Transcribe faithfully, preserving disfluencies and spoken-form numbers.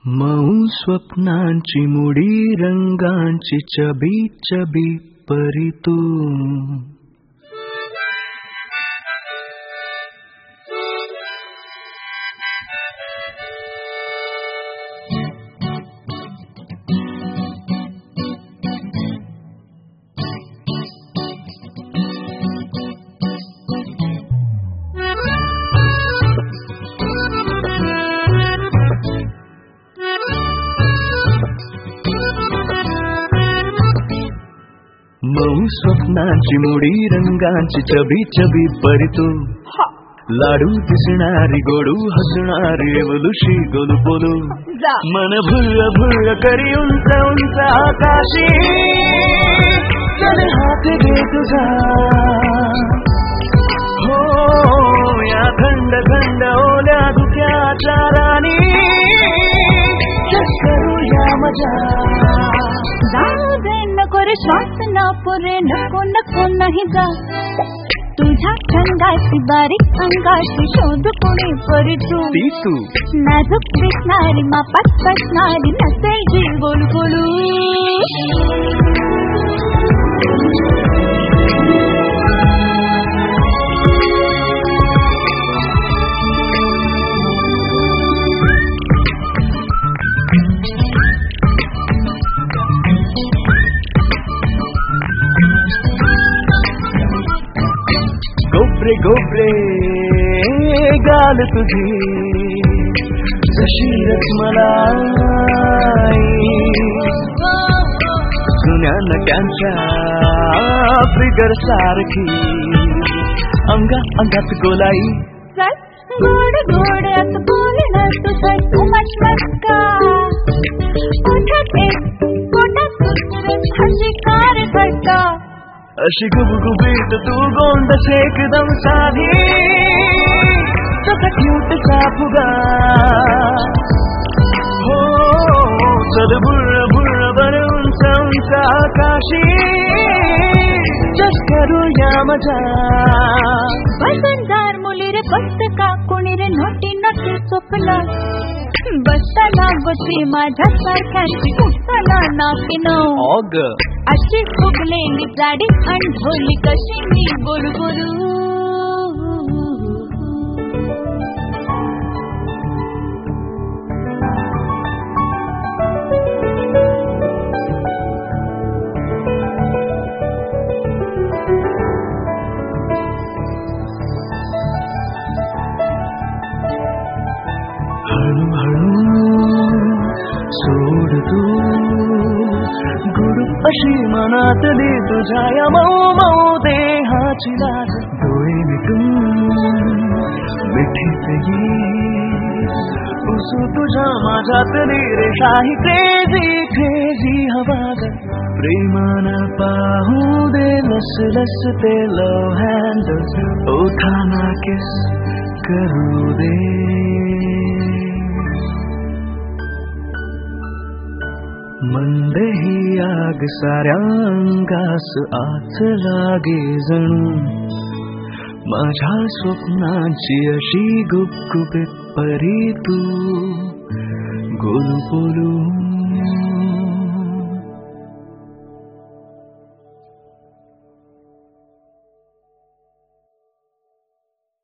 मऊ स्वप्नांची मुडी रंगांची चबी चबी परी तू मऊ स्वप्नांची मुडी रंगांची चबी चबी परी तू लाडू दिसणारी गोडू हसणारी एवलुशी गोलू बोलू मन भुल्ल भुल्ल करी उंच उंच आकाशी चल हात घे तुझा हो या थंड थंड ओल्या धुक्याच्या राणी करूया मजा जाऊ दे नको रे श्वास न पुरे नको नको नाही जा तुझ्या छंदाची बारीक अंगाची शोध कोणी परी तू तू नाजूक दिसणारी मापात बसणारी नसेल जी बोलू बोलू गोप्रे गोप्रे गाल तुझी जशी रसमलाई जुन्या नट्यांच्या फिगर सारखी अंगा अंगात गोलाई चल गोड गोड असं बोलणं तुझं तू मटमटका पोटात एक पोटात दुसरं हशी कार घट्टा अशी गुबगुबीत तू गोंडस एकदम साधी तुझा क्यूट सा फुगा हो चल बुर्र बुर्र बर उंच उंच आकाशी जस करूया मजा वजनदार मुली रे बसत का कोणी रे नोटी नोटी चोपला बसताना बसी माझ्या सारख्यांची उठताना नाकीनं ऑग अशी फुगलेली जाडी आणि ढोली कशी मी बोलू बोलू हळू हळू सोड तू गुरु अशी मनातली तुझ्या या मऊ मऊ देहाची लाज डोळे मिटून मिठीत ये उसू तुझ्या माझ्यातली रेषाही क्रेझी क्रेझी हवा प्रेमानं पाहू दे लस लस ते लव हँडल्स ओठाना किस करू दे मंद ही आग साऱ्या अंगास आत लागे जणू माझ्या स्वप्नांची अशी गुपगुपीत परी तू गोलू बोलू